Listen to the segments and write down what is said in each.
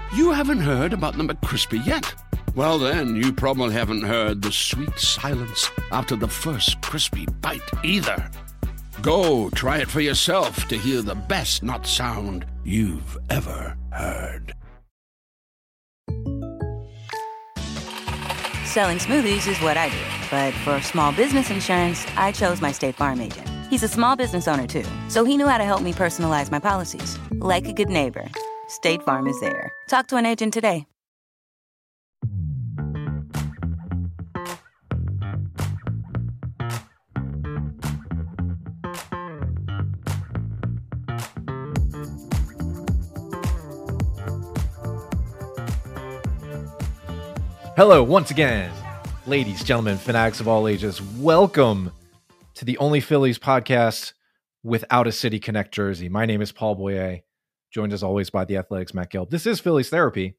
You haven't heard about the McCrispy yet? Well, then, you probably haven't heard the sweet silence after the first crispy bite either. Go try it for yourself to hear the best nut sound you've ever heard. Selling smoothies is what I do. But for small business insurance, I chose my State Farm agent. He's a small business owner, too, so he knew how to help me personalize my policies. Like a good neighbor, State Farm is there. Talk to an agent today. Hello, once again, ladies, gentlemen, fanatics of all ages. Welcome to the Only Phillies podcast without a City Connect jersey. My name is Paul Boyer, joined as always by the Athletics' Matt Gelb. This is Phillies Therapy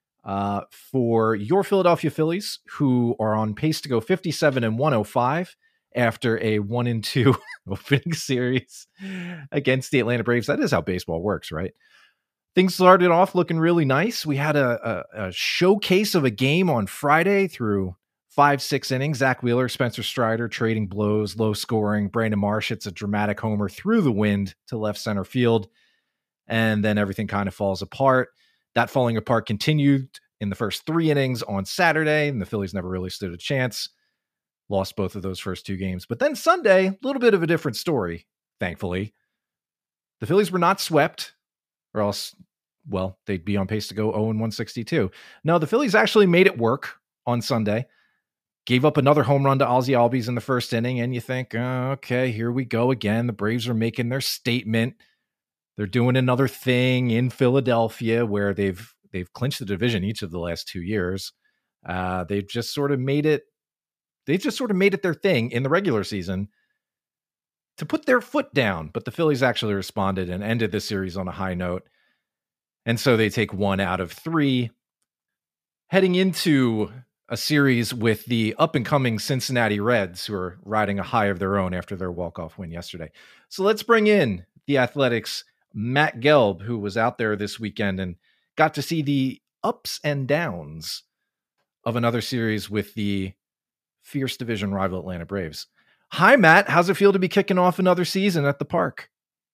for your Philadelphia Phillies, who are on pace to go 57-105 after a 1-2 opening series against the Atlanta Braves. That is how baseball works, right? Things started off looking really nice. We had a showcase of a game on Friday through 5-6 innings. Zach Wheeler, Spencer Strider trading blows, low scoring. Brandon Marsh hits a dramatic homer through the wind to left center field. And then everything kind of falls apart. That falling apart continued in the first 3 innings on Saturday, and the Phillies never really stood a chance. Lost both of those first 2 games. But then Sunday, a little bit of a different story, thankfully. The Phillies were not swept, or else, well, they'd be on pace to go 0-162. No, the Phillies actually made it work on Sunday. Gave up another home run to Ozzie Albies in the first inning, and you think, oh, okay, here we go again. The Braves are making their statement. They're doing another thing in Philadelphia where they've clinched the division each of the last 2 years. They've just sort of made it. They've just sort of made it their thing in the regular season to put their foot down. But the Phillies actually responded and ended the series on a high note. And so they take 1 out of 3, heading into a series with the up-and-coming Cincinnati Reds, who are riding a high of their own after their walk-off win yesterday. So let's bring in the Athletics' Matt Gelb, who was out there this weekend and got to see the ups and downs of another series with the fierce division rival Atlanta Braves. Hi, Matt. How's it feel to be kicking off another season at the park?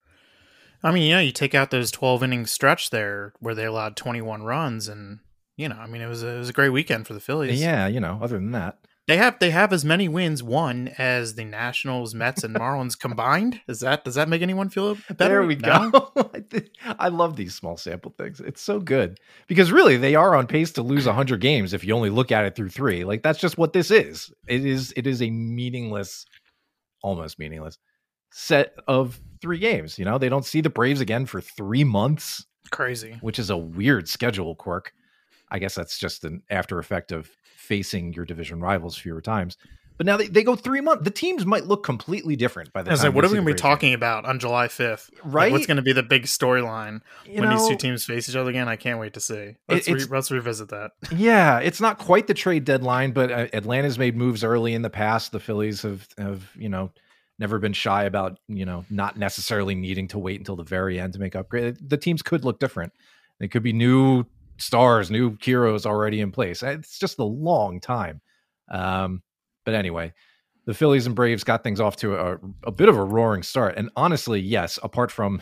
I mean, you take out those 12-inning stretch there where they allowed 21 runs, and it was a great weekend for the Phillies. Yeah, other than that, they have as many wins won as the Nationals, Mets, and Marlins combined. Does that make anyone feel better? There we go. I love these small sample things. It's so good because really they are on pace to lose 100 games if you only look at it through 3. Like that's just what this is. It is a meaningless, almost meaningless set of 3 games. They don't see the Braves again for 3 months. Crazy. Which is a weird schedule quirk. I guess that's just an after effect of facing your division rivals fewer times. But now they go 3 months. The teams might look completely different by the time. What are we going to be talking about on July 5th? Right? Like, what's going to be the big storyline when these 2 teams face each other again? I can't wait to see. Let's revisit that. Yeah, it's not quite the trade deadline, but Atlanta's made moves early in the past. The Phillies have never been shy about, not necessarily needing to wait until the very end to make upgrade. The teams could look different. They could be new stars, new heroes already in place. It's just a long time. But anyway, the Phillies and Braves got things off to a bit of a roaring start. And honestly, yes, apart from,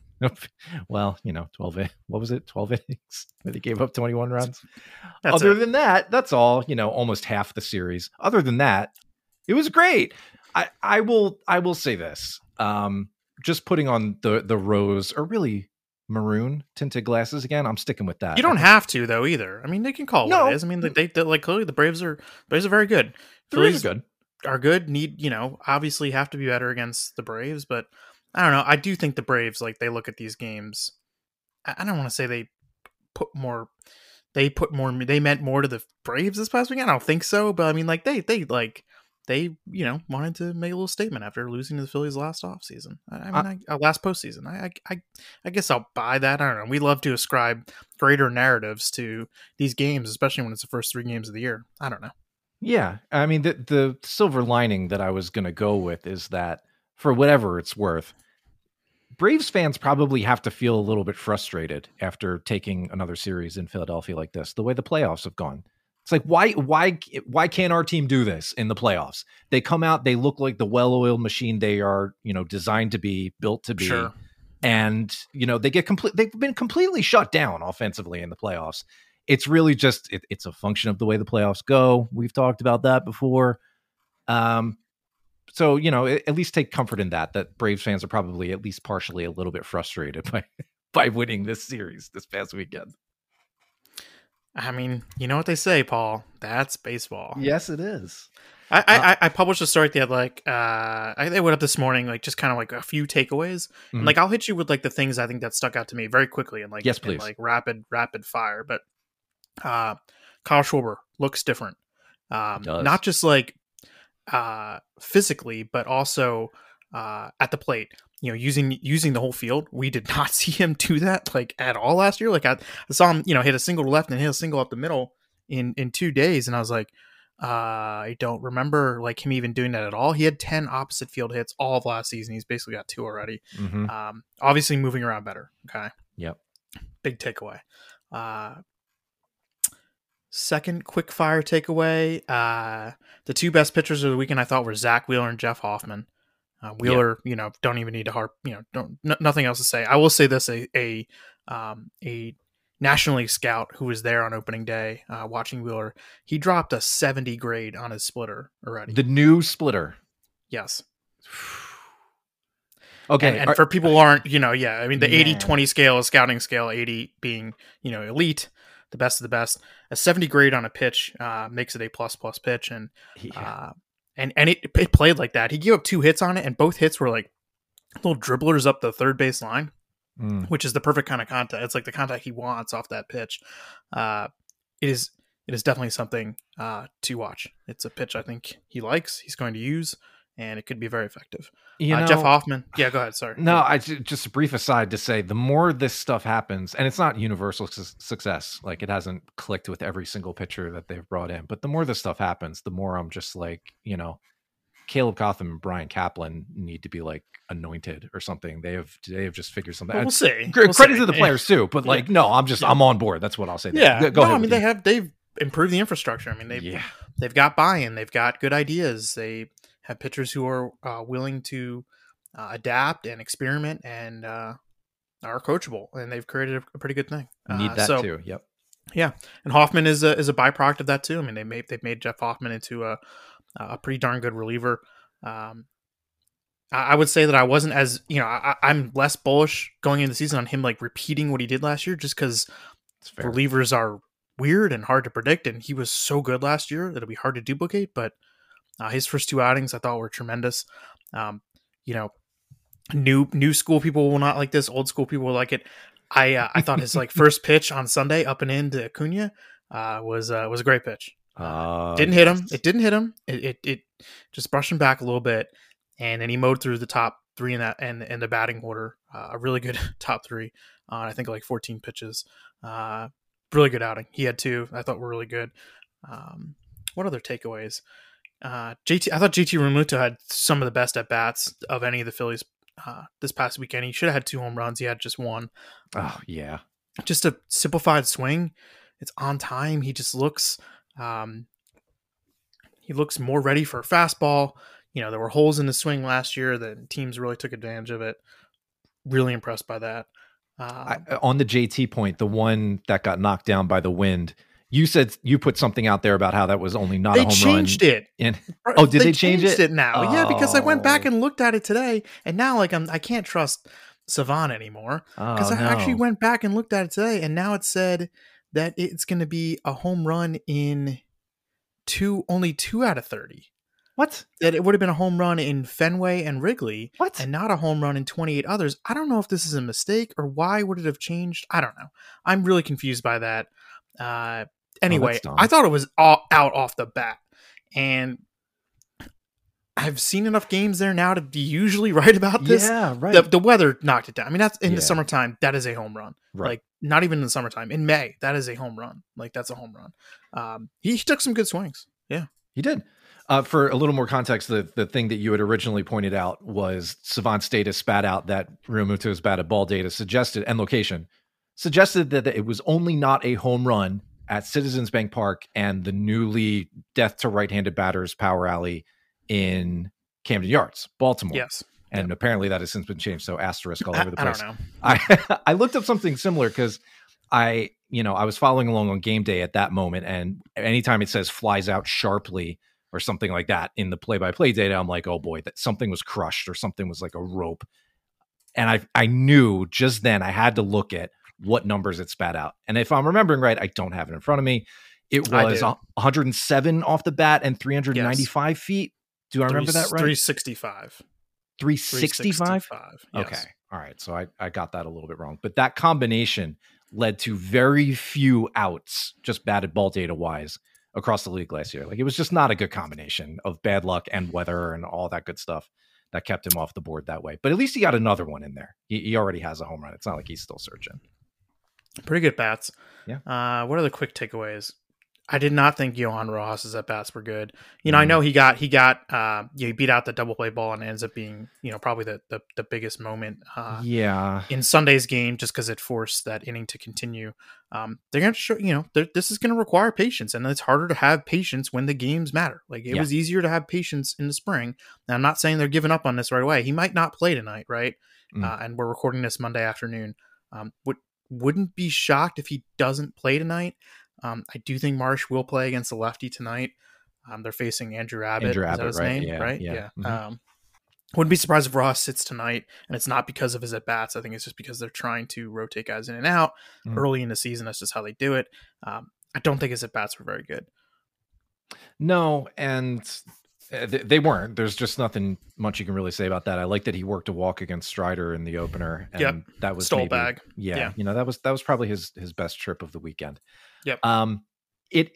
12 innings where they gave up 21 runs. Other than that, that's all, almost half the series. Other than that, it was great. I will say this, just putting on the rose or really maroon tinted glasses again. I'm sticking with that. You don't have to though either. I mean, they can call it what it is. I mean, they like clearly the Braves are very good. Phillies are good. Need obviously have to be better against the Braves, but I don't know. I do think the Braves they look at these games. I don't want to say they meant more to the Braves this past weekend. I don't think so, but I mean, they wanted to make a little statement after losing to the Phillies last offseason. Last postseason. I guess I'll buy that. I don't know. We love to ascribe greater narratives to these games, especially when it's the first 3 games of the year. I don't know. Yeah. I mean, the silver lining that I was going to go with is that for whatever it's worth, Braves fans probably have to feel a little bit frustrated after taking another series in Philadelphia like this, the way the playoffs have gone. It's like, why can't our team do this in the playoffs? They come out, they look like the well-oiled machine they are, designed to be, built to be. Sure. And, they've been completely shut down offensively in the playoffs. It's really just, it's a function of the way the playoffs go. We've talked about that before. So, at least take comfort in that Braves fans are probably at least partially a little bit frustrated by winning this series this past weekend. I mean, you know what they say, Paul. That's baseball. Yes, it is. I published a story at the Athletic. I went up this morning, like just kind of like a few takeaways. Mm-hmm. And, like I'll hit you with like the things I think that stuck out to me very quickly and like yes, please. like rapid fire. But Kyle Schwarber looks different. Not just like physically, but also at the plate. Using the whole field. We did not see him do that like at all last year. Like I saw him, hit a single to left and hit a single up the middle in 2 days, and I was like, I don't remember like him even doing that at all. He had 10 opposite field hits all of last season. He's basically got 2 already. Mm-hmm. Obviously moving around better. Okay. Yep. Big takeaway. Second quick fire takeaway. The 2 best pitchers of the weekend I thought were Zach Wheeler and Jeff Hoffman. Wheeler, don't even need to harp, nothing else to say. I will say this, a National League scout who was there on opening day, watching Wheeler, he dropped a 70 grade on his splitter already. The new splitter. Yes. Okay. And for people who aren't, the 80-20 scale is scouting scale, 80 being, elite, the best of the best. A 70 grade on a pitch makes it a plus pitch. And, And it played like that. He gave up 2 hits on it, and both hits were like little dribblers up the third base line, which is the perfect kind of contact. It's like the contact he wants off that pitch. It is definitely something to watch. It's a pitch I think he likes, he's going to use, and it could be very effective. Jeff Hoffman. Yeah, go ahead. Sorry. No, just a brief aside to say, the more this stuff happens, and it's not universal success, like it hasn't clicked with every single pitcher that they've brought in, but the more this stuff happens, the more I'm just like, Caleb Cotham and Brian Kaplan need to be like anointed or something. They have just figured something. Well, we'll see. Credit to the players too, but like, no, I'm on board. That's what I'll say. Yeah. Go ahead. I mean, they've improved the infrastructure. I mean, they've got buy-in. They've got good ideas. They have pitchers who are willing to adapt and experiment and are coachable, and they've created a pretty good thing. Need that too. Yep. Yeah, and Hoffman is a byproduct of that too. I mean, they've made Jeff Hoffman into a pretty darn good reliever. I would say that I wasn't as I'm less bullish going into the season on him like repeating what he did last year, just because relievers are weird and hard to predict, and he was so good last year that it'll be hard to duplicate. But his first 2 outings I thought were tremendous. New school people will not like this. Old school people will like it. I thought his like first pitch on Sunday up and into Acuna was a great pitch. Didn't hit him. It didn't hit him. It just brushed him back a little bit, and then he mowed through the top 3 in that and the batting order. A really good top 3 on I think like 14 pitches. Really good outing. He had 2 I thought were really good. What other takeaways? I thought JT Realmuto had some of the best at bats of any of the Phillies this past weekend. He should have had 2 home runs. He had just 1. Oh yeah, just a simplified swing. It's on time. He just looks more ready for a fastball. There were holes in the swing last year that teams really took advantage of it. Really impressed by that. On the JT point, the one that got knocked down by the wind. You said you put something out there about how that was only not a home run. They changed it. And did they change it now? Yeah, because I went back and looked at it today, and now like I can't trust Savant anymore because I actually went back and looked at it today, and now it said that it's going to be a home run in only 2 out of 30. What? That it would have been a home run in Fenway and Wrigley. What? And not a home run in 28 others. I don't know if this is a mistake or why would it have changed. I don't know. I'm really confused by that. Anyway, I thought it was out off the bat, and I've seen enough games there now to be usually right about this. Yeah, right. The weather knocked it down. I mean, that's in the summertime. That is a home run. Right. Like not even in the summertime. In May, that is a home run. Like that's a home run. He took some good swings. Yeah, he did. For a little more context, the thing that you had originally pointed out was Savant Status spat out that Realmuto's batted ball data suggested, and location, suggested that it was only not a home run at Citizens Bank Park and the newly death to right-handed batters power alley in Camden Yards, Baltimore. Yes. And apparently that has since been changed. So asterisk all over the place. I don't know. I looked up something similar because I was following along on game day at that moment. And anytime it says flies out sharply or something like that in the play-by-play data, I'm like, oh boy, that something was crushed or something was like a rope. And I knew just then I had to look at what numbers it spat out. And if I'm remembering right, I don't have it in front of me. It was 107 off the bat and 395 feet. Do I remember that right? 365. 365? Yes. Okay. All right. So I got that a little bit wrong. But that combination led to very few outs, just batted ball data wise, across the league last year. Like, it was just not a good combination of bad luck and weather and all that good stuff that kept him off the board that way. But at least he got another one in there. He already has a home run. It's not like he's still searching. Pretty good bats. Yeah. What are the quick takeaways? I did not think Johan Rojas' at bats were good. I know he beat out the double play ball and ends up being, probably the biggest moment in Sunday's game, just because it forced that inning to continue. They're going to show, this is going to require patience, and it's harder to have patience when the games matter. Like, it was easier to have patience in the spring. Now, I'm not saying they're giving up on this right away. He might not play tonight, right? And we're recording this Monday afternoon. Wouldn't be shocked if he doesn't play tonight. I do think Marsh will play against the lefty tonight. They're facing Andrew Abbott. Is that his name? Yeah, right? Yeah. Mm-hmm. Wouldn't be surprised if Ross sits tonight, and it's not because of his at-bats. I think it's just because they're trying to rotate guys in and out early in the season. That's just how they do it. I don't think his at-bats were very good. No, and they weren't. There's just nothing much you can really say about that. I like that he worked a walk against Strider in the opener, and that was bag. Yeah, that was probably his best trip of the weekend. Yep. It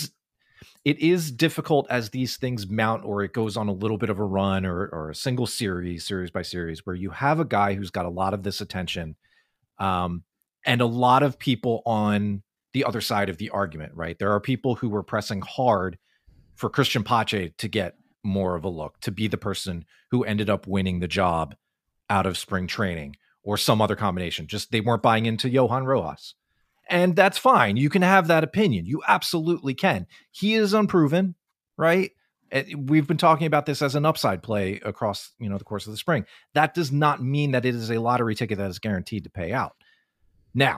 is difficult as these things mount, or it goes on a little bit of a run or a single series by series, where you have a guy who's got a lot of this attention, and a lot of people on the other side of the argument, right? There are people who were pressing hard for Christian Pache to get more of a look, to be the person who ended up winning the job out of spring training or some other combination. Just they weren't buying into Johan Rojas. And that's fine. You can have that opinion. You absolutely can. He is unproven, right? We've been talking about this as an upside play across, the course of the spring. That does not mean that it is a lottery ticket that is guaranteed to pay out. Now,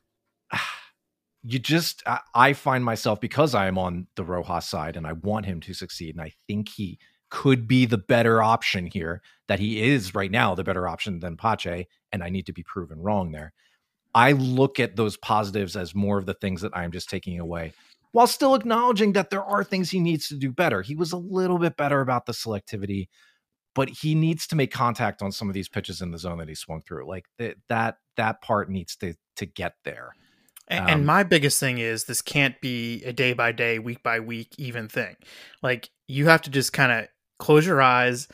I find myself, because I am on the Rojas side and I want him to succeed, and I think he could be the better option here, that he is right now the better option than Pache, and I need to be proven wrong there. I look at those positives as more of the things that I'm just taking away, while still acknowledging that there are things he needs to do better. He was a little bit better about the selectivity, but he needs to make contact on some of these pitches in the zone that he swung through. Like that part needs to get there. And my biggest thing is, this can't be a day by day, week by week, even thing. Like, you have to just kind of close your eyes,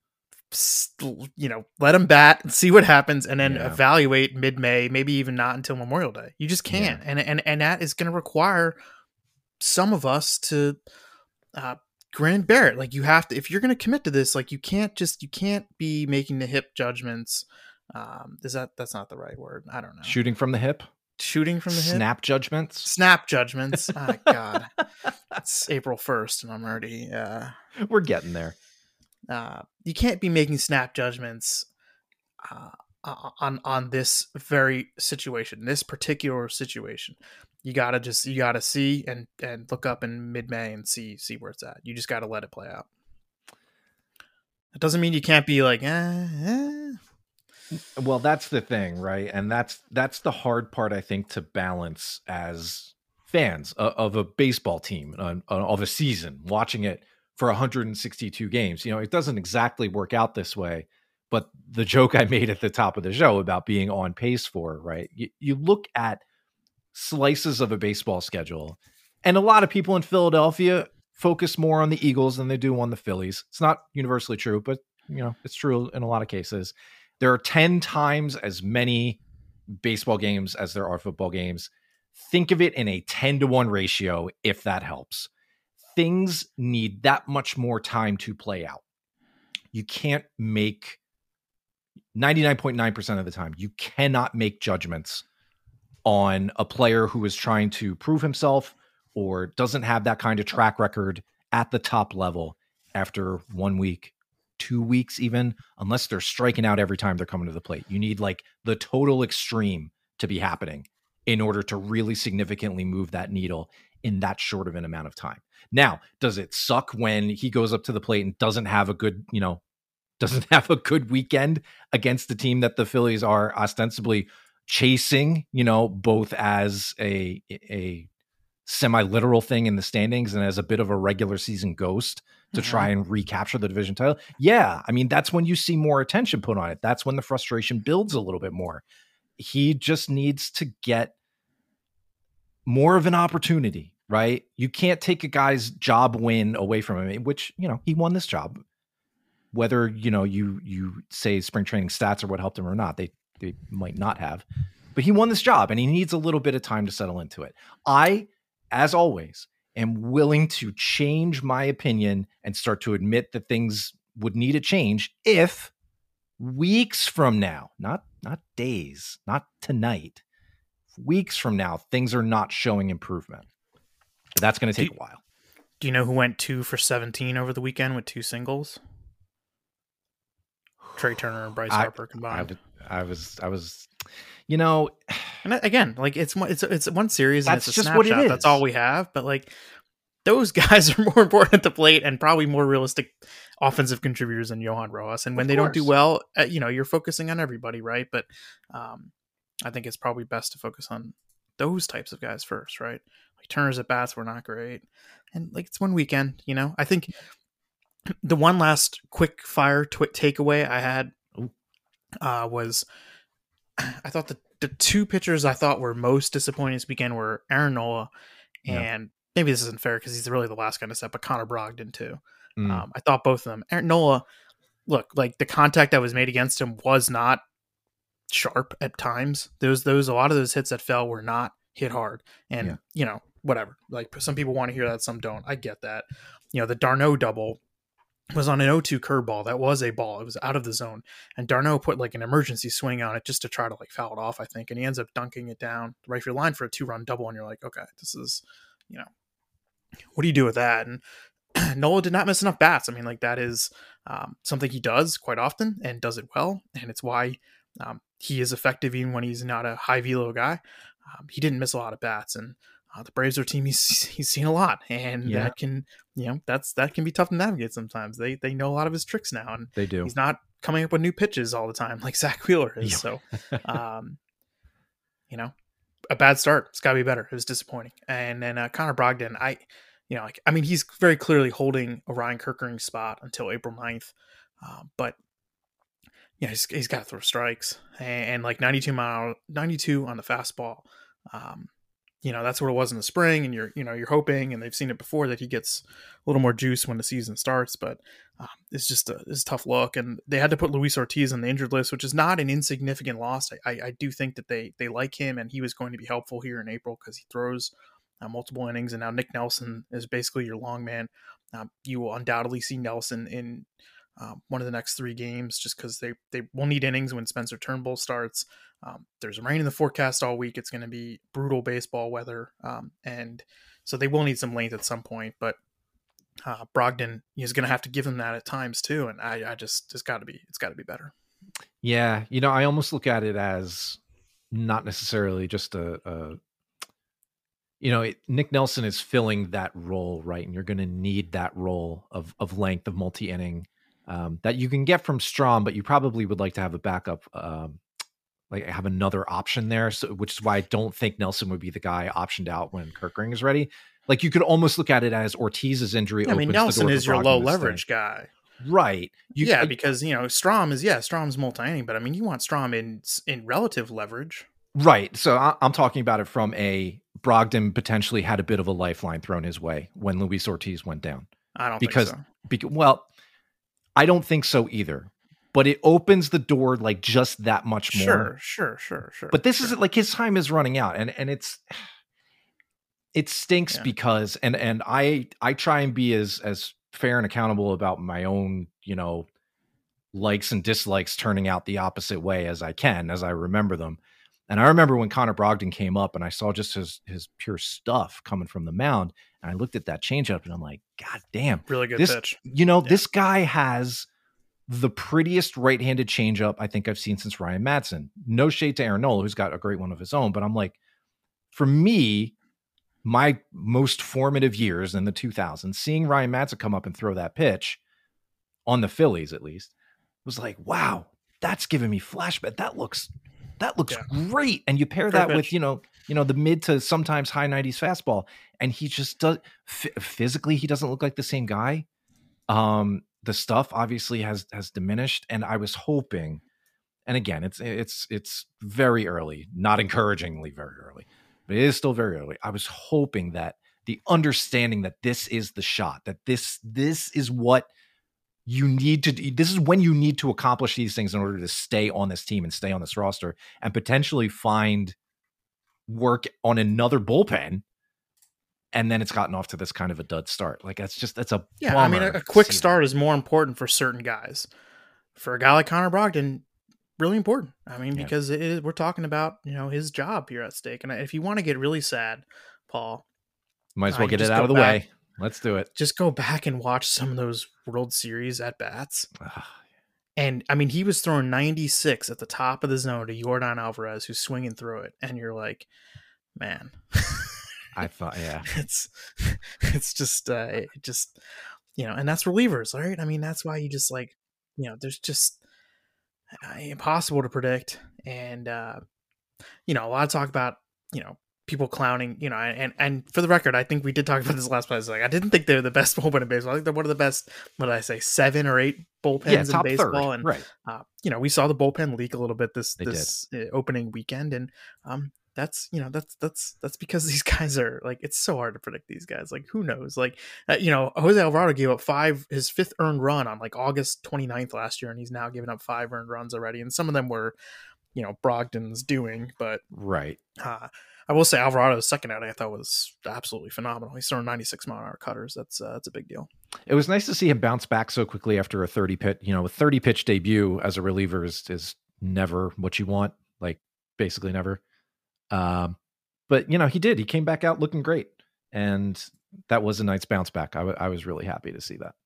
let him bat and see what happens, and then evaluate mid-May, maybe even not until Memorial Day. You just can't. Yeah. And that is going to require some of us to grin and bear it. Like, you have to, if you're going to commit to this, like, you can't be making the hip judgments. That's not the right word. I don't know. Shooting from the hip. Snap judgments. Oh, God. It's April 1st and I'm already we're getting there. You can't be making snap judgments on this very situation, this particular situation. You gotta see and look up in mid-May and see where it's at. You just gotta let it play out. It doesn't mean you can't be like, Well, that's the thing, right? And that's the hard part, I think, to balance as fans of a baseball team, of a season, watching it for 162 games. It doesn't exactly work out this way, but the joke I made at the top of the show about being on pace for, right? You look at slices of a baseball schedule, and a lot of people in Philadelphia focus more on the Eagles than they do on the Phillies. It's not universally true, but it's true in a lot of cases. There are 10 times as many baseball games as there are football games. Think of it in a 10-to-1 ratio, if that helps. things need that much more time to play out. You can't make 99.9% of the time, you cannot make judgments on a player who is trying to prove himself or doesn't have that kind of track record at the top level after 1 week, 2 weeks, even, unless they're striking out every time they're coming to the plate. You need like the total extreme to be happening in order to really significantly move that needle in that short of an amount of time. Now, does it suck when he goes up to the plate and doesn't have a good weekend against the team that the Phillies are ostensibly chasing, both as a semi-literal thing in the standings and as a bit of a regular season ghost to try and recapture the division title? Yeah, I mean, that's when you see more attention put on it. That's when the frustration builds a little bit more. He just needs to get more of an opportunity, right? You can't take a guy's job win away from him, which, he won this job. Whether, you say spring training stats are what helped him or not, they might not have. But he won this job, and he needs a little bit of time to settle into it. I, as always, am willing to change my opinion and start to admit that things would need a change if weeks from now, not days, not tonight, weeks from now, things are not showing improvement. But that's going to take a while. Do you know who went 2 for 17 over the weekend with 2 singles? Trey Turner and Bryce Harper combined. I was, and again, like it's one series and it's a just snapshot. what it is. That's all we have. But like those guys are more important at the plate and probably more realistic offensive contributors than Johan Rojas. And when they don't do well, you're focusing on everybody, right? But I think it's probably best to focus on those types of guys first, right? Like Turner's at bats were not great, and like it's one weekend. I think. The one last quick fire takeaway I had was I thought the 2 pitchers I thought were most disappointing this weekend were Aaron Nola and maybe this isn't fair because he's really the last guy to step, but Connor Brogdon too. I thought both of them. Aaron Nola, look, like the contact that was made against him was not sharp at times. A lot of those hits that fell were not hit hard, and whatever. Like some people want to hear that, some don't. I get that. The d'Arnaud double was on an 0-2 curveball. That was a ball. It was out of the zone. And d'Arnaud put like an emergency swing on it just to try to like foul it off, I think. And he ends up dunking it down the right field line for a 2-run double. And you're like, okay, this is, what do you do with that? And Nola did not miss enough bats. I mean, like that is something he does quite often and does it well. And it's why he is effective even when he's not a high velo guy. He didn't miss a lot of bats. And the Braves are a team he's seen a lot, and that can that can be tough to navigate sometimes. They know a lot of his tricks now, and they do. He's not coming up with new pitches all the time like Zach Wheeler is. So, a bad start. It's got to be better. It was disappointing. And then Connor Brogdon, he's very clearly holding a Ryan Kerkering spot until April 9th, but. Yeah, he's got to throw strikes and like 92 on the fastball. That's what it was in the spring, and you're hoping, and they've seen it before, that he gets a little more juice when the season starts. But it's just it's a tough look, and they had to put Luis Ortiz on the injured list, which is not an insignificant loss. I do think that they like him, and he was going to be helpful here in April because he throws multiple innings, and now Nick Nelson is basically your long man. You will undoubtedly see Nelson in one of the next 3 games just because they will need innings when Spencer Turnbull starts. There's rain in the forecast all week. It's going to be brutal baseball weather. And so they will need some length at some point, but Brogdon is going to have to give them that at times too. And it's got to be better. Yeah. I almost look at it as not necessarily just Nick Nelson is filling that role, right? And you're going to need that role of length, of multi-inning, that you can get from Strahm, but you probably would like to have a backup, like have another option there. So, which is why I don't think Nelson would be the guy optioned out when Kerkering is ready. Like you could almost look at it as Ortiz's injury. I mean, Nelson is your low leverage guy, right? Because Strahm's multi-inning, but I mean, you want Strahm in relative leverage, right? So I'm talking about it from a Brogdon potentially had a bit of a lifeline thrown his way when Luis Ortiz went down. I don't think so. Well, I don't think so either, but it opens the door like just that much more. Sure. But this is like his time is running out, and it's It stinks because, and I try and be as fair and accountable about my own, likes and dislikes turning out the opposite way as I can, as I remember them. And I remember when Connor Brogdon came up and I saw just his pure stuff coming from the mound. And I looked at that changeup and I'm like, God damn. Really good pitch. This guy has the prettiest right-handed changeup I think I've seen since Ryan Madson. No shade to Aaron Nola, who's got a great one of his own. But I'm like, for me, my most formative years in the 2000s, seeing Ryan Madson come up and throw that pitch on the Phillies, at least, was like, wow, that's giving me flashback. That looks great. And you pair that with, the mid to sometimes high 90s fastball. And he just does physically, he doesn't look like the same guy. The stuff obviously has diminished. And I was hoping, and again, it's very early, not encouragingly very early, but it is still very early. I was hoping that the understanding that this is the shot, that this is what you need to do. This is when you need to accomplish these things in order to stay on this team and stay on this roster and potentially find work on another bullpen. And then it's gotten off to this kind of a dud start. Like that's a yeah. I mean, a quick start is more important for certain guys. For a guy like Connor Brogdon, really important. I mean, because we're talking about his job here at stake. And if you want to get really sad, Paul, might as well get it out of the way. Let's do it. Just go back and watch some of those World Series at bats. And I mean, he was throwing 96 at the top of the zone to Yordan Alvarez, who's swinging through it. And you're like, man, I thought, it's just, and that's relievers, right? I mean, that's why you just there's just impossible to predict. And, a lot of talk about, people clowning, and for the record, I think we did talk about this last place. Like, I didn't think they're the best bullpen in baseball. I think they're one of the best, 7 or 8 bullpens in baseball. Third. And, we saw the bullpen leak a little bit this opening weekend. And, that's because these guys are like, it's so hard to predict these guys. Like, who knows? Like, Jose Alvarado gave up his 5th earned run on like August 29th last year. And he's now given up 5 earned runs already. And some of them were, Brogdon's doing, but I will say Alvarado's second outing I thought was absolutely phenomenal. He's throwing 96-mile-an-hour cutters. That's a big deal. It was nice to see him bounce back so quickly after a 30-pitch debut as a reliever is never what you want, like basically never. But he did. He came back out looking great, and that was a nice bounce back. I was really happy to see that.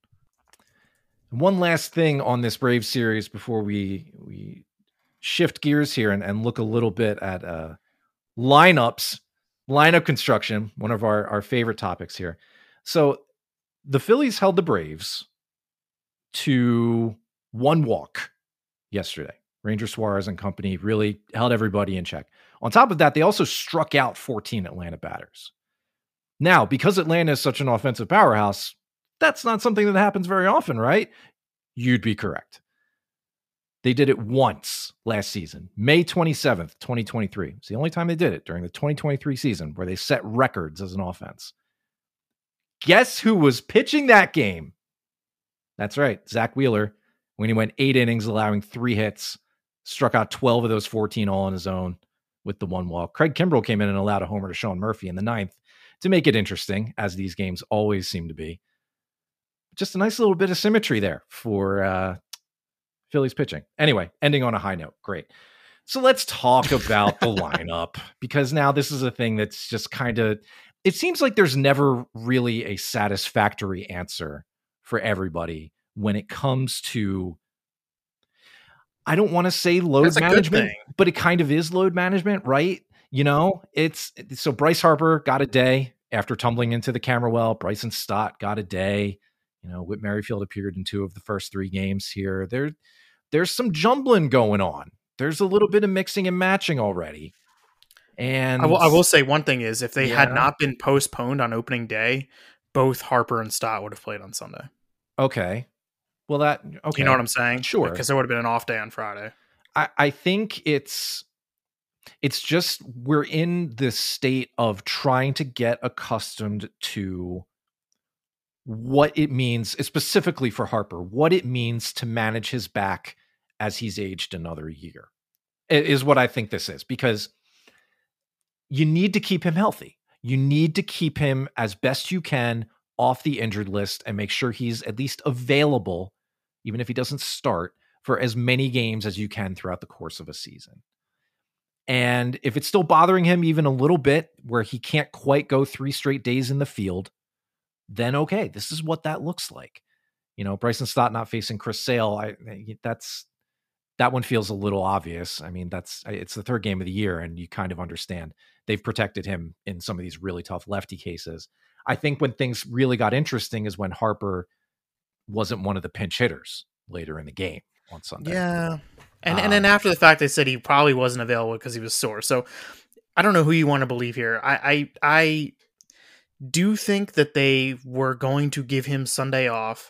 One last thing on this Braves series before we shift gears here and look a little bit at lineup construction, one of our favorite topics here. So the Phillies held the Braves to 1 walk yesterday. Ranger Suarez and company really held everybody in check. On top of that, they also struck out 14 Atlanta batters. Now, because Atlanta is such an offensive powerhouse, that's not something that happens very often, right? You'd be correct. They did it once last season, May 27th, 2023. It's the only time they did it during the 2023 season where they set records as an offense. Guess who was pitching that game? That's right, Zach Wheeler, when he went 8 innings, allowing 3 hits, struck out 12 of those 14 all on his own with the 1 walk. Craig Kimbrell came in and allowed a homer to Sean Murphy in the 9th to make it interesting, as these games always seem to be. Just a nice little bit of symmetry there for Phillies pitching. Anyway, ending on a high note. Great. So let's talk about the lineup, because now this is a thing that's just kind of, it seems like there's never really a satisfactory answer for everybody when it comes to, I don't want to say load management, but it kind of is load management, right? So Bryce Harper got a day after tumbling into the camera well. Bryson Stott got a day. Whit Merrifield appeared in 2 of the first 3 games here. There's some jumbling going on. There's a little bit of mixing and matching already. And I will say one thing is, if they had not been postponed on opening day, both Harper and Stott would have played on Sunday. Okay. Well, okay. You know what I'm saying? Sure. Because there would have been an off day on Friday. I think it's just we're in this state of trying to get accustomed to what it means, specifically for Harper, what it means to manage his back as he's aged another year, is what I think this is, because you need to keep him healthy. You need to keep him as best you can off the injured list and make sure he's at least available, even if he doesn't start, for as many games as you can throughout the course of a season. And if it's still bothering him even a little bit where he can't quite go 3 straight days in the field, then okay, this is what that looks like. Bryson Stott not facing Chris Sale, that one feels a little obvious. I mean, it's the 3rd game of the year, and you kind of understand they've protected him in some of these really tough lefty cases. I think when things really got interesting is when Harper wasn't one of the pinch hitters later in the game on Sunday. Yeah. And then after the fact, they said he probably wasn't available because he was sore. So I don't know who you want to believe here. I do think that they were going to give him Sunday off.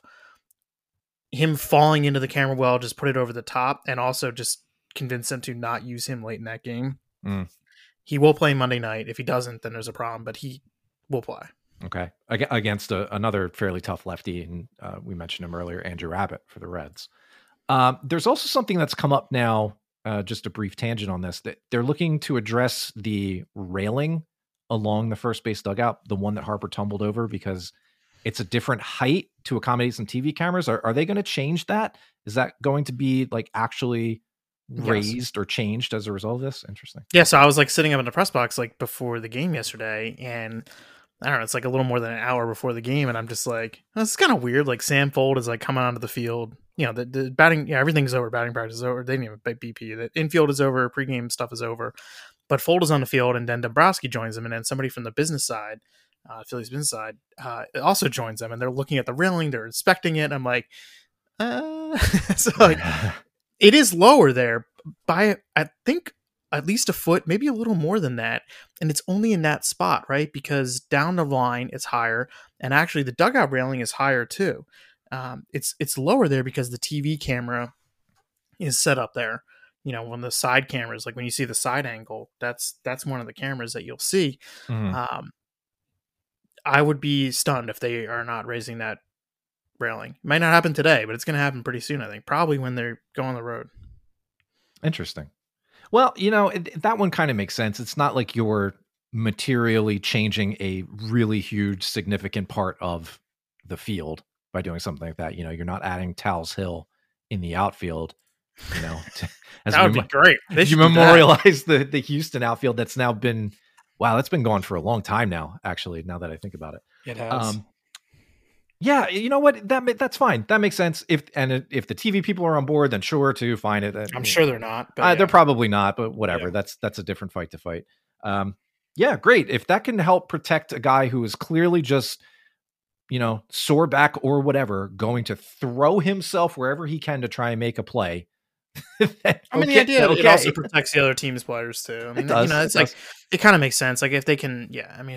Him falling into the camera well, just put it over the top, and also just convince them to not use him late in that game. He will play Monday night. If he doesn't, then there's a problem, but he will play. Okay. Against another fairly tough lefty, and we mentioned him earlier, Andrew Abbott for the Reds. There's also something that's come up now, just a brief tangent on this, that they're looking to address the railing along the first base dugout, the one that Harper tumbled over, because it's a different height to accommodate some TV cameras. Are they going to change that? Is that going to be like actually raised or changed as a result of this? Interesting. Yeah. So I was like sitting up in the press box like before the game yesterday, and I don't know, it's like a little more than an hour before the game, and I'm just like, oh, this is kind of weird. Like Sam Fold is like coming onto the field. The batting, everything's over. Batting practice is over. They didn't even play BP. The infield is over. Pregame stuff is over. But Fold is on the field, and then Dombrowski joins him, and then somebody from the business side, Phillies business side, also joins them, and they're looking at the railing, they're inspecting it. I'm like, so like, it is lower there by, I think, at least a foot, maybe a little more than that, and it's only in that spot, right? Because down the line it's higher, and actually the dugout railing is higher too. It's lower there because the TV camera is set up there. When the side cameras, like when you see the side angle, that's one of the cameras that you'll see. Mm-hmm. I would be stunned if they are not raising that railing. It might not happen today, but it's going to happen pretty soon, I think. Probably when they're going on the road. Interesting. Well, that one kind of makes sense. It's not like you're materially changing a really huge, significant part of the field by doing something like that. You're not adding Towles Hill in the outfield. That would be great. You memorialize the Houston outfield that's now been, that's been going for a long time now, actually, now that I think about it. It has. Yeah, you know what? That's fine. That makes sense. If the TV people are on board, then sure, too, fine. I'm sure they're not. But They're probably not, but whatever. Yeah. That's a different fight to fight. Yeah, great. If that can help protect a guy who is clearly just, sore back or whatever, going to throw himself wherever he can to try and make a play. The idea it also protects the other team's players too. I mean, it kind of makes sense. Like if they can,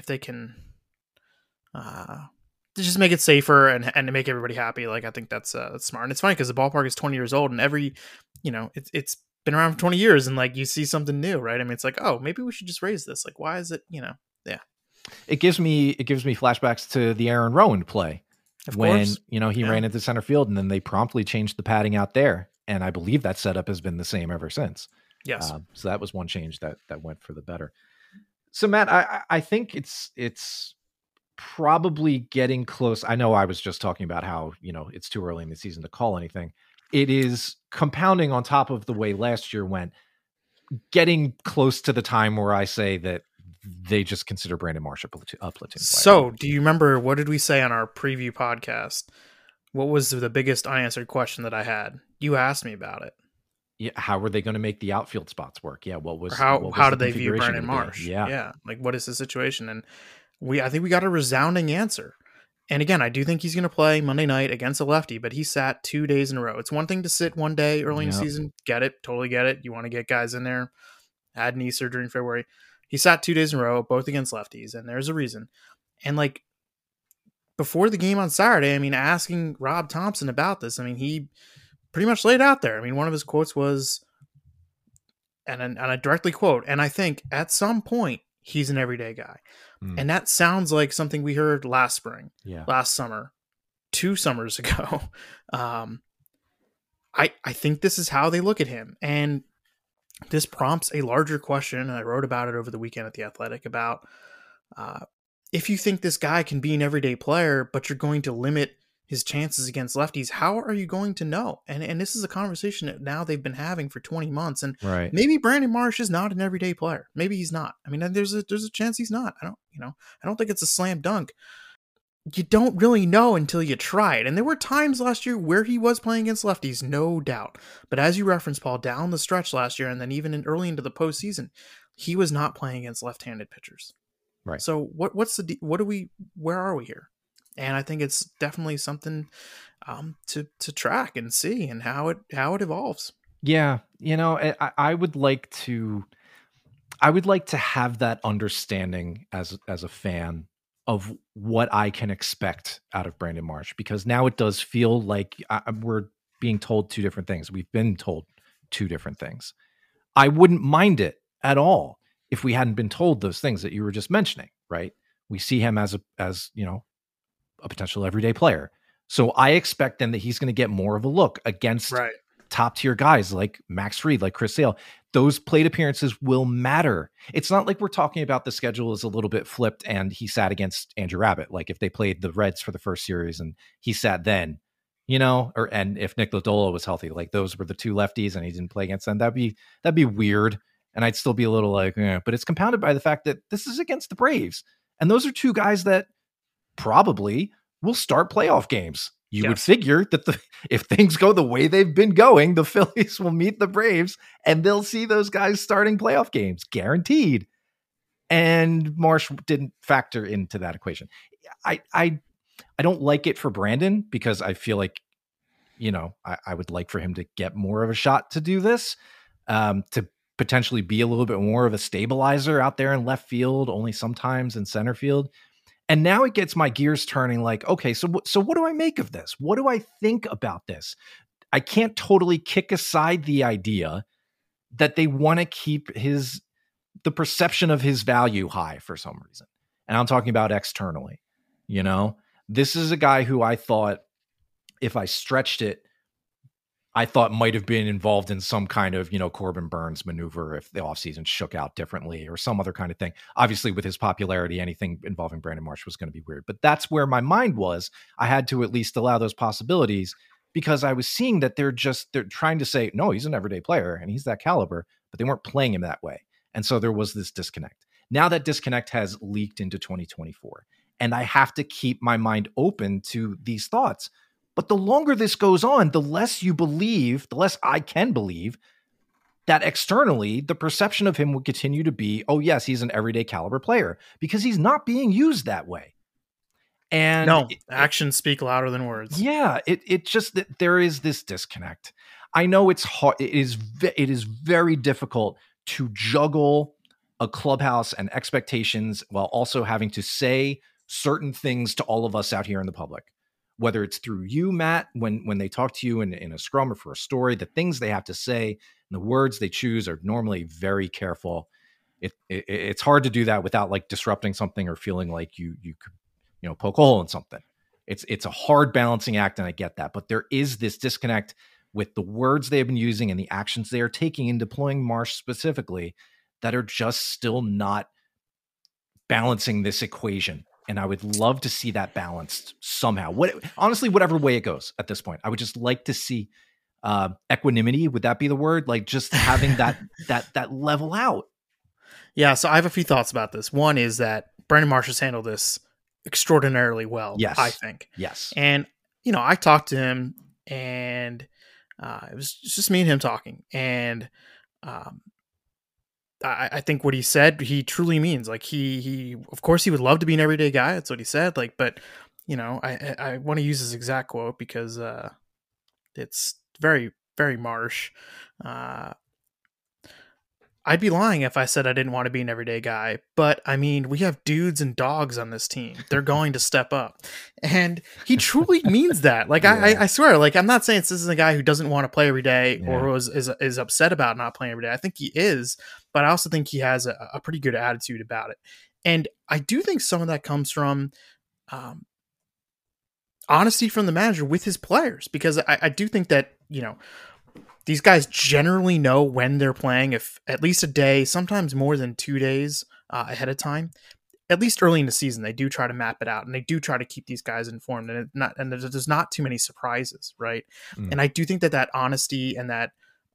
just make it safer and to make everybody happy. Like I think that's smart. And it's funny because the ballpark is 20 years old, and every, it's been around for 20 years, and like you see something new, right? I mean, it's like, oh, maybe we should just raise this. Like, why is it, yeah. It gives me flashbacks to the Aaron Rowan play when he ran into center field, and then they promptly changed the padding out there. And I believe that setup has been the same ever since. Yes. So that was one change that went for the better. So Matt, I think it's probably getting close. I know I was just talking about how, it's too early in the season to call anything. It is compounding on top of the way last year went, getting close to the time where I say that they just consider Brandon Marsh a platoon player. So do you remember, what did we say on our preview podcast? What was the biggest unanswered question that I had? You asked me about it. Yeah, how were they going to make the outfield spots work? Yeah, what was how did they view Brandon Marsh? Yeah. Like, what is the situation? And I think we got a resounding answer. And again, I do think he's going to play Monday night against a lefty, but he sat 2 days in a row. It's one thing to sit one day early in the season. Get it. Totally get it. You want to get guys in there. Had knee surgery in February. He sat 2 days in a row, both against lefties, and there's a reason. And like, before the game on Saturday, I mean, asking Rob Thompson about this, I mean, he pretty much laid out there. I mean, one of his quotes was, and I directly quote, and I think at some point he's an everyday guy. And that sounds like something we heard last spring, last summer, 2 summers ago. I think this is how they look at him. And this prompts a larger question. And I wrote about it over the weekend at The Athletic about if you think this guy can be an everyday player, but you're going to limit his chances against lefties, how are you going to know? And this is a conversation that now they've been having for 20 months. And Right. maybe Brandon Marsh is not an everyday player. Maybe he's not. I mean, there's a chance he's not. I don't think it's a slam dunk. You don't really know until you try it. And there were times last year where he was playing against lefties, no doubt. But as you referenced, Paul, down the stretch last year, and then even early into the postseason, he was not playing against left-handed pitchers. Right. So where are we here? And I think it's definitely something to track and see, and how it evolves. Yeah, I would like to have that understanding as a fan of what I can expect out of Brandon Marsh, because now it does feel like we're being told two different things. We've been told two different things. I wouldn't mind it at all if we hadn't been told those things that you were just mentioning, right? We see him as a potential everyday player. So I expect then that he's going to get more of a look against top tier guys like Max Fried, like Chris Sale. Those plate appearances will matter. It's not like we're talking about the schedule is a little bit flipped and he sat against Andrew Abbott. Like if they played the Reds for the first series and he sat then, and if Nick Lodolo was healthy, like those were the two lefties and he didn't play against them, that'd be weird. And I'd still be a little like, but it's compounded by the fact that this is against the Braves. And those are two guys that probably will start playoff games. You would figure that if things go the way they've been going, the Phillies will meet the Braves and they'll see those guys starting playoff games, guaranteed. And Marsh didn't factor into that equation. I don't like it for Brandon because I feel like, I would like for him to get more of a shot to do this, to potentially be a little bit more of a stabilizer out there in left field, only sometimes in center field. And now it gets my gears turning like, okay, so what do I make of this? What do I think about this? I can't totally kick aside the idea that they want to keep the perception of his value high for some reason. And I'm talking about externally, this is a guy who I thought, if I stretched it, I thought might have been involved in some kind of, Corbin Burns maneuver if the offseason shook out differently or some other kind of thing. Obviously, with his popularity, anything involving Brandon Marsh was going to be weird. But that's where my mind was. I had to at least allow those possibilities because I was seeing that they're trying to say, no, he's an everyday player and he's that caliber, but they weren't playing him that way. And so there was this disconnect. Now that disconnect has leaked into 2024, and I have to keep my mind open to these thoughts. But the longer this goes on, the less I can believe that externally, the perception of him will continue to be, oh, yes, he's an everyday caliber player, because he's not being used that way. And no, actions speak louder than words. Yeah, it just that there is this disconnect. I know it's hard. It is very difficult to juggle a clubhouse and expectations while also having to say certain things to all of us out here in the public. Whether it's through you, Matt, when they talk to you in a scrum or for a story, the things they have to say and the words they choose are normally very careful. It's hard to do that without like disrupting something or feeling like you could, poke a hole in something. It's a hard balancing act, and I get that. But there is this disconnect with the words they have been using and the actions they are taking in deploying Marsh specifically that are just still not balancing this equation. And I would love to see that balanced somehow. Honestly, whatever way it goes at this point, I would just like to see equanimity. Would that be the word? Like just having that level out. Yeah. So I have a few thoughts about this. One is that Brandon Marsh has handled this extraordinarily well. Yes, I think. Yes. And I talked to him, and it was just me and him talking, and I think what he said, he truly means. Like he of course he would love to be an everyday guy. That's what he said. Like, but I want to use his exact quote because it's very, very Marsh. I'd be lying if I said I didn't want to be an everyday guy, but I mean, we have dudes and dogs on this team. They're going to step up, and he truly means that. Like, yeah. I swear, like, I'm not saying this is a guy who doesn't want to play every day or is upset about not playing every day. I think he is, but I also think he has a pretty good attitude about it. And I do think some of that comes from, honesty from the manager with his players, because I do think that, these guys generally know when they're playing, if at least a day, sometimes more than 2 days ahead of time. at least early in the season, they do try to map it out, and they do try to keep these guys informed, and there's not too many surprises, right? And I do think that honesty and that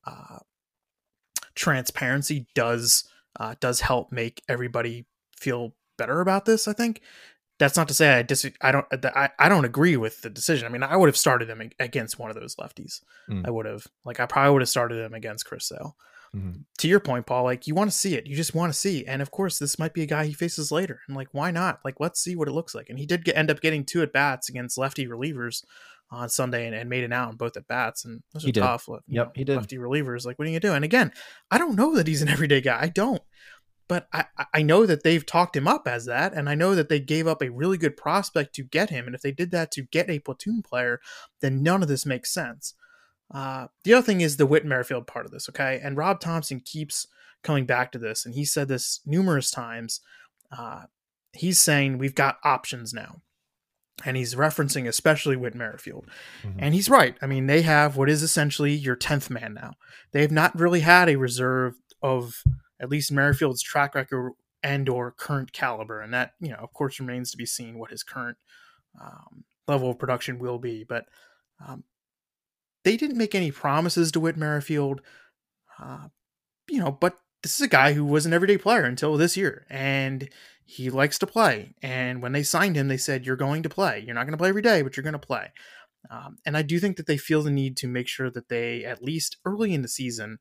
transparency does help make everybody feel better about this. I think that's not to say I don't agree with the decision. I mean, I would have started him against one of those lefties. I probably would have started him against Chris Sale. To your point, Paul, like, you want to see it. You just want to see. And of course, this might be a guy he faces later. And like, why not? Like, let's see what it looks like. And he did end up getting 2 at-bats against lefty relievers on Sunday and made it out in both at-bats. And those are tough. He did. Lefty relievers. Like, what are you going to do? And again, I don't know that he's an everyday guy. I don't. But I know that they've talked him up as that, and I know that they gave up a really good prospect to get him. And if they did that to get a platoon player, then none of this makes sense. The other thing is the Whit Merrifield part of this, okay? And Rob Thompson keeps coming back to this, and he said this numerous times. He's saying we've got options now. And he's referencing especially Whit Merrifield. And he's right. I mean, they have what is essentially your 10th man now. They've not really had a reserve of at least Merrifield's track record and or current caliber. And that, of course, remains to be seen what his current level of production will be. But they didn't make any promises to Whit Merrifield, but this is a guy who was an everyday player until this year, and he likes to play. And when they signed him, they said, you're going to play. You're not going to play every day, but you're going to play. And I do think that they feel the need to make sure that they, at least early in the season,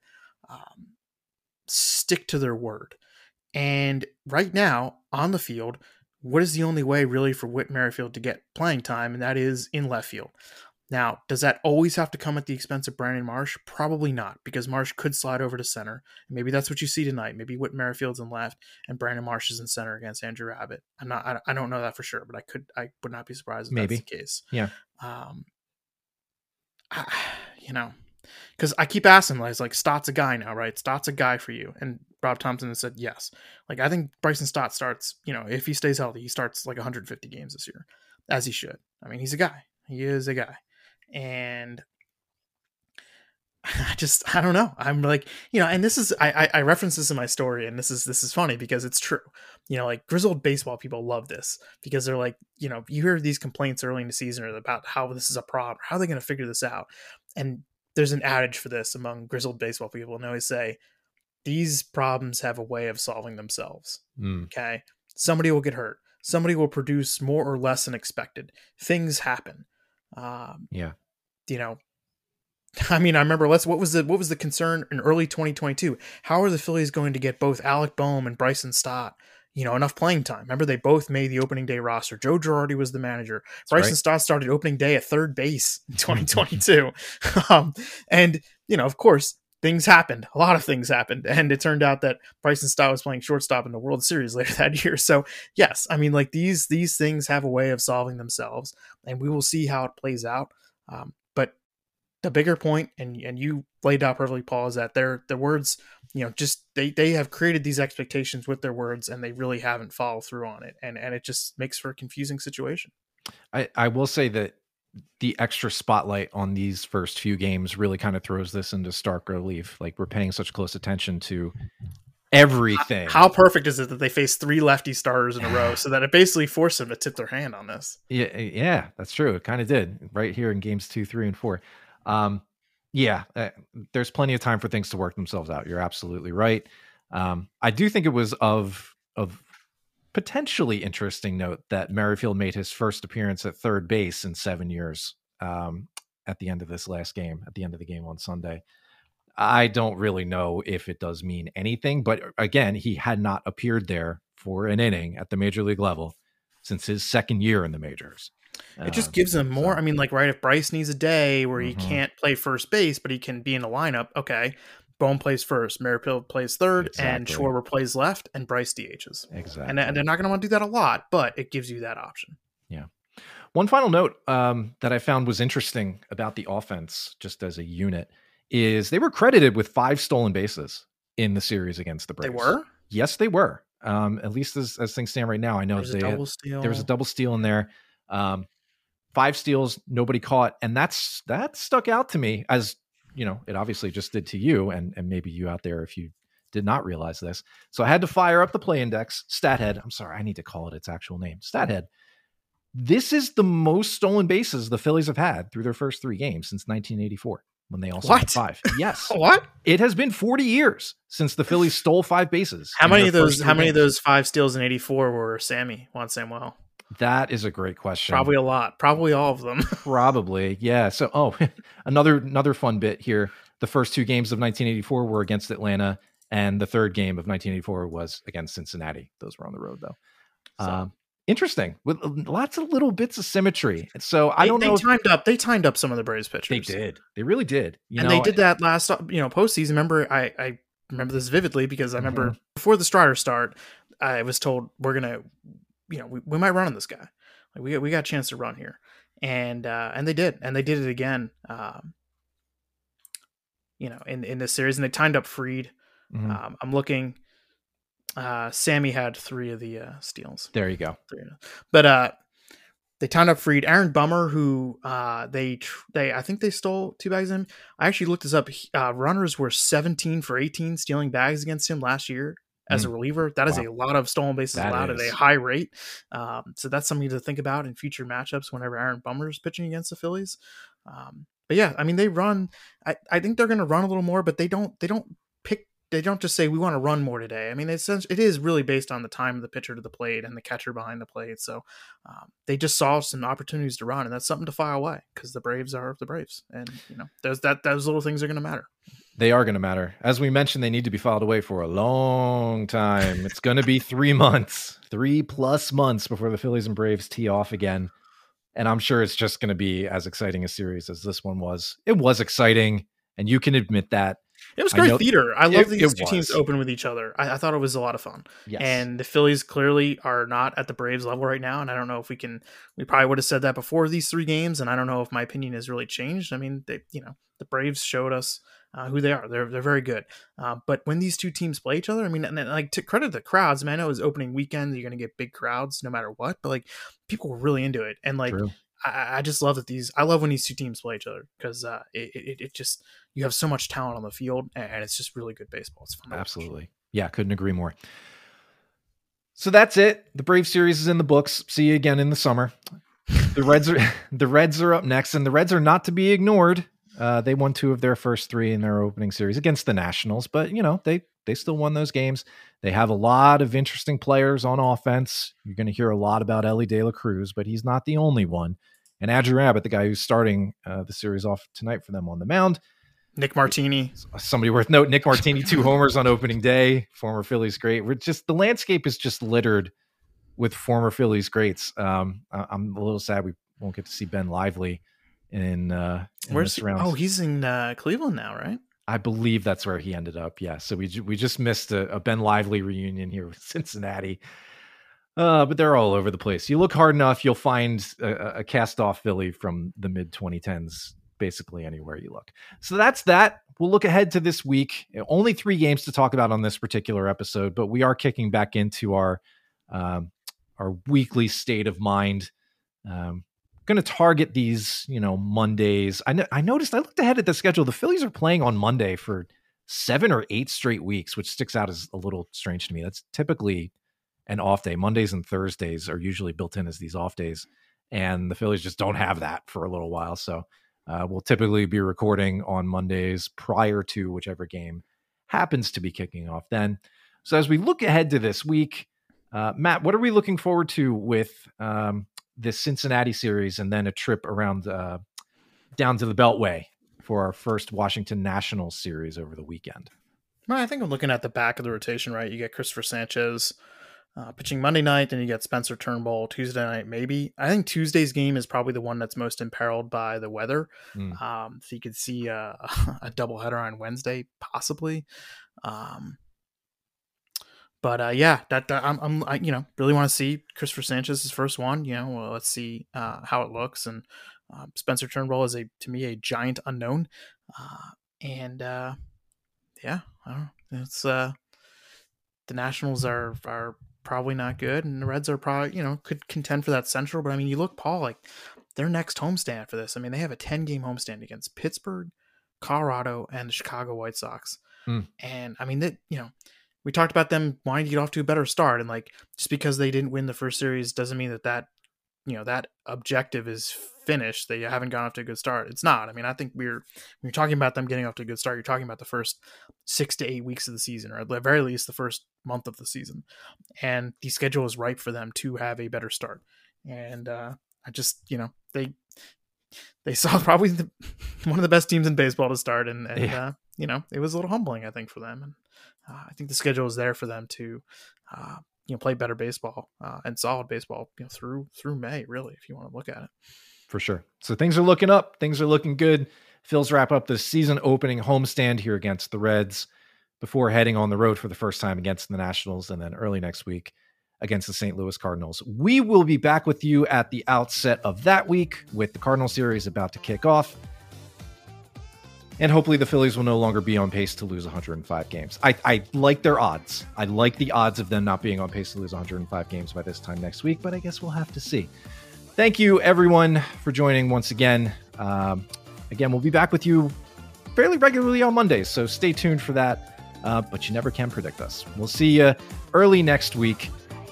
stick to their word. And right now, on the field, what is the only way really for Whit Merrifield to get playing time? And that is in left field. Now, does that always have to come at the expense of Brandon Marsh? Probably not, because Marsh could slide over to center. Maybe that's what you see tonight. Maybe Whit Merrifield's in left and Brandon Marsh is in center against Andrew Abbott. I don't know that for sure, but I would not be surprised if that's the case. Yeah. Because I keep asking, like, Stott's a guy now, right? Stott's a guy for you. And Rob Thompson has said yes. Like, I think Bryson Stott starts, if he stays healthy, he starts like 150 games this year, as he should. I mean, he's a guy. He is a guy. And I don't know. I'm like, and this is, I reference this in my story, and this is funny because it's true. Like, grizzled baseball people love this because they're like, you hear these complaints early in the season about how this is a problem. How are they going to figure this out? And there's an adage for this among grizzled baseball people, and they always say, these problems have a way of solving themselves. Okay. Somebody will get hurt. Somebody will produce more or less than expected. Things happen. I mean, I remember what was the concern in early 2022? How are the Phillies going to get both Alec Boehm and Bryson Stott, enough playing time? Remember, they both made the opening day roster. Joe Girardi was the manager. Bryson Stott started opening day at third base in 2022. And, of course, things happened. A lot of things happened. And it turned out that Bryson Stott was playing shortstop in the World Series later that year. So, yes, I mean, like, these things have a way of solving themselves, and we will see how it plays out. But the bigger point, and you laid out perfectly, Paul, is that their words, just they have created these expectations with their words, and they really haven't followed through on it. And it just makes for a confusing situation. I will say that the extra spotlight on these first few games really kind of throws this into stark relief. Like, we're paying such close attention to everything. How perfect is it that they face 3 lefty starters in a row, so that it basically forced them to tip their hand on this? Yeah, that's true. It kind of did right here in games 2, 3, and 4. There's plenty of time for things to work themselves out. You're absolutely right. I do think it was of potentially interesting note that Merrifield made his first appearance at third base in 7 years at the end of this last game, at the end of the game on Sunday. I don't really know if it does mean anything, but again, he had not appeared there for an inning at the major league level since his second year in the majors. It just gives him more. I mean, like, right, if Bryce needs a day where he can't play first base, but he can be in the lineup, okay, Boehm plays first, Merrifield plays third, and Schwarber plays left, and Bryce DHs. Exactly. And they're not going to want to do that a lot, but it gives you that option. Yeah. One final note that I found was interesting about the offense, just as a unit, is they were credited with 5 stolen bases in the series against the Braves. They were? Yes, they were. At least as things stand right now. I know there was a double steal in there. 5 steals, nobody caught. And that stuck out to me, as it obviously just did to you, and maybe you out there if you Did not realize this. So I had to fire up the play index, StatHead. I'm sorry, I need to call it its actual name, StatHead. This is the most stolen bases the Phillies have had through their first 3 games since 1984 when they also had 5. Yes. What? It has been 40 years since the Phillies stole 5 bases. How many of those 5 steals in 84 were Juan Samuel? That is a great question. Probably a lot. Probably all of them. Probably. Yeah. So, another fun bit here. The first 2 games of 1984 were against Atlanta, and the third game of 1984 was against Cincinnati. Those were on the road, though. So. Interesting, with lots of little bits of symmetry. So I don't know. They timed up some of the Braves pitchers. They did. They really did. They did that last, postseason. Remember, I remember this vividly because I remember before the Strider start, I was told we're gonna, we might run on this guy. Like we got a chance to run here, and they did, and they did it again. In this series, and they timed up Fried. I'm looking. Sammy had 3 of the steals. There you go. But they timed up Fried. Aaron Bummer, who I think they stole 2 bags of him. I actually looked this up. Runners were 17 for 18 stealing bags against him last year as a reliever. That is a lot of stolen bases allowed at a high rate. So that's something to think about in future matchups whenever Aaron Bummer is pitching against the Phillies. But yeah, I mean, they run. I think they're going to run a little more, but they don't just say we want to run more today. I mean, it is really based on the time of the pitcher to the plate and the catcher behind the plate. So they just saw some opportunities to run, and that's something to file away because the Braves are the Braves, and those little things are going to matter. They are going to matter. As we mentioned, they need to be filed away for a long time. It's going to be 3 months, 3+ months before the Phillies and Braves tee off again. And I'm sure it's just going to be as exciting a series as this one was. It was exciting, and you can admit that. It was great theater. I love these 2 teams open with each other. I thought it was a lot of fun. Yes. And the Phillies clearly are not at the Braves level right now. And I don't know if we probably would have said that before these 3 games. And I don't know if my opinion has really changed. I mean, the Braves showed us who they are. They're very good. But when these 2 teams play each other, I mean, and like to credit the crowds, I mean, I know it was opening weekend. You're going to get big crowds no matter what, but like people were really into it. And like, I just love that I love when these 2 teams play each other because it just, you have so much talent on the field and it's just really good baseball. It's fun. Absolutely. Yeah. Couldn't agree more. So that's it. The Brave series is in the books. See you again in the summer. The Reds are up next, and the Reds are not to be ignored. They won 2 of their first 3 in their opening series against the Nationals, but they still won those games. They have a lot of interesting players on offense. You're going to hear a lot about Elly De La Cruz, but he's not the only one. And Andrew Abbott, the guy who's starting the series off tonight for them on the mound. Nick Martini. Somebody worth note. Nick Martini, 2 homers on opening day. Former Phillies great. The landscape is just littered with former Phillies greats. I'm a little sad we won't get to see Ben Lively in where's this round. Oh, he's in Cleveland now, right? I believe that's where he ended up. Yeah. So we just missed a Ben Lively reunion here with Cincinnati. But they're all over the place. You look hard enough, you'll find a cast-off Philly from the mid-2010s basically anywhere you look. So that's that. We'll look ahead to this week. Only 3 games to talk about on this particular episode, but we are kicking back into our weekly state of mind. Going to target these, Mondays. I noticed, I looked ahead at the schedule. The Phillies are playing on Monday for 7 or 8 straight weeks, which sticks out as a little strange to me. That's typically an off day. Mondays and Thursdays are usually built in as these off days, and the Phillies just don't have that for a little while. So we'll typically be recording on Mondays prior to whichever game happens to be kicking off then. So as we look ahead to this week, Matt, what are we looking forward to with this Cincinnati series and then a trip around down to the Beltway for our first Washington Nationals series over the weekend? Well, I think I'm looking at the back of the rotation, right? You get Christopher Sanchez pitching Monday night, then you get Spencer Turnbull Tuesday night, maybe. I think Tuesday's game is probably the one that's most imperiled by the weather. So you could see a doubleheader on Wednesday, possibly. But yeah, I really want to see Christopher Sanchez's first one. Well, let's see how it looks. And Spencer Turnbull is to me a giant unknown. Yeah, I don't know. It's the Nationals are probably not good, and the Reds are probably could contend for that Central. But I mean, you look, Paul, like their next homestand after this. I mean, they have a 10-game homestand against Pittsburgh, Colorado, and the Chicago White Sox. And I mean, that, you know, we talked about them wanting to get off to a better start, and like, just because they didn't win the first series doesn't mean that you know, that objective is finished, that you haven't gone off to a good start. It's not. I mean, I think when you're talking about them getting off to a good start, you're talking about the first 6 to 8 weeks of the season, or at the very least the first month of the season. And the schedule is ripe for them to have a better start. And I just, you know, they saw probably one of the best teams in baseball to start. And you know, it was a little humbling, I think, for them. And I think the schedule is there for them to, you know, play better baseball and solid baseball, you know, through May, really, if you want to look at it. For sure. So things are looking up. Things are looking good. Phils wrap up the season opening homestand here against the Reds before heading on the road for the first time against the Nationals, and then early next week against the St. Louis Cardinals. We will be back with you at the outset of that week with the Cardinal series about to kick off. And hopefully the Phillies will no longer be on pace to lose 105 games. I like their odds. I like the odds of them not being on pace to lose 105 games by this time next week, but I guess we'll have to see. Thank you, everyone, for joining once again. Again, we'll be back with you fairly regularly on Mondays, so stay tuned for that. But you never can predict us. We'll see you early next week.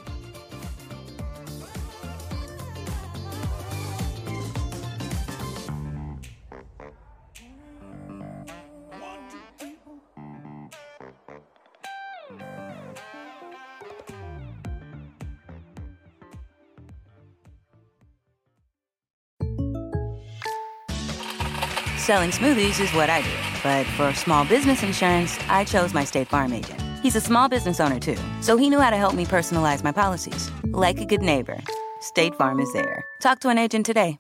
Selling smoothies is what I do, but for small business insurance, I chose my State Farm agent. He's a small business owner too, so he knew how to help me personalize my policies. Like a good neighbor, State Farm is there. Talk to an agent today.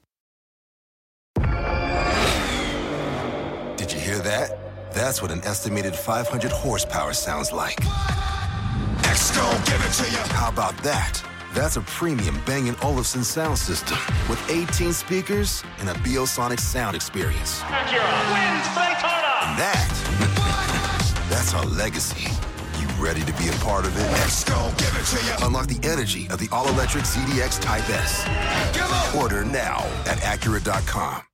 Did you hear that? That's what an estimated 500 horsepower sounds like. Next, go give it to you. How about that? That's a premium Bang & Olufsen sound system with 18 speakers and a Biosonic sound experience. Acura wins Daytona. And that's our legacy. You ready to be a part of it? Let's go, give it to you. Unlock the energy of the all-electric ZDX Type S. Order now at Acura.com.